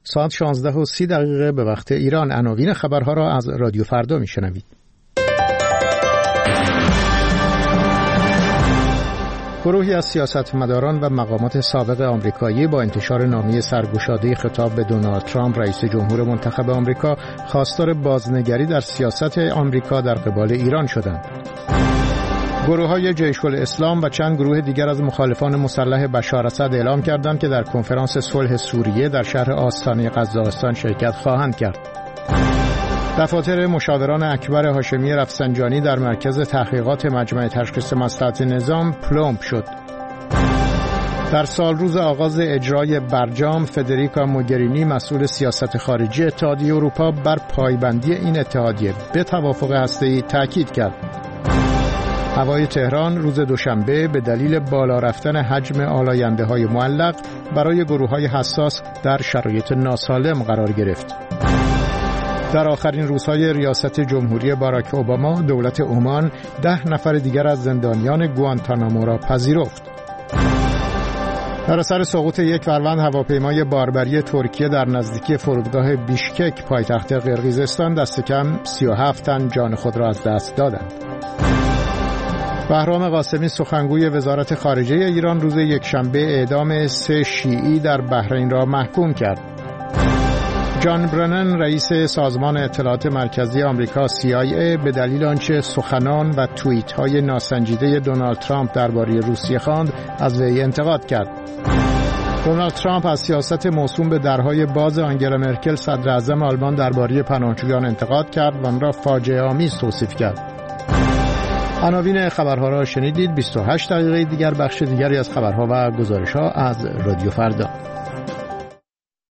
ساعت 16:30 به وقت ایران. عناوین خبرها را از رادیو فردا میشنوید. گروهی از سیاستمداران و مقامات سابق آمریکایی با انتشار نامه سرگشاده خطاب به دونالد ترامپ رئیس جمهور منتخب آمریکا خواستار بازنگری در سیاست آمریکا در قبال ایران شدند. گروه‌های جیش الاسلام و چند گروه دیگر از مخالفان مسلح بشار اسد اعلام کردند که در کنفرانس صلح سوریه در شهر آستانه قزاقستان شرکت خواهند کرد. دفاتر مشاوران اکبر هاشمی رفسنجانی در مرکز تحقیقات مجمع تشخیص مصلحت نظام پلمب شد. در سال روز آغاز اجرای برجام، فدریکا موگرینی مسئول سیاست خارجی اتحادیه اروپا بر پایبندی این اتحادیه به توافق هسته‌ای تاکید کرد. هوای تهران روز دوشنبه به دلیل بالا رفتن حجم آلاینده‌های معلق برای گروه‌های حساس در شرایط ناسالم قرار گرفت. در آخرین روزهای ریاست جمهوری باراک اوباما، دولت عمان 10 نفر دیگر از زندانیان گوانتانامو را پذیرفت. در اثر سقوط یک فروند هواپیمای باربری ترکیه در نزدیکی فرودگاه بیشکک پایتخت قرقیزستان دست کم 37 تن جان خود را از دست دادند. بهرام قاسمی سخنگوی وزارت خارجه ایران روز یکشنبه اعدام 3 شیعی در بحرین را محکوم کرد. جان برنن رئیس سازمان اطلاعات مرکزی آمریکا CIA به دلیل آنچه سخنان و توییت‌های ناسنجیده دونالد ترامپ درباره روسیه خواند از وی انتقاد کرد. دونالد ترامپ از سیاست موسوم به درهای باز آنگلا مرکل صدر اعظم آلمان درباره پناهجویان انتقاد کرد و آن را فاجعه آمیز توصیف کرد. عناوین خبرها را شنیدید. 28 دقیقه دیگر بخش دیگری از خبرها و گزارش‌ها از رادیو فردا.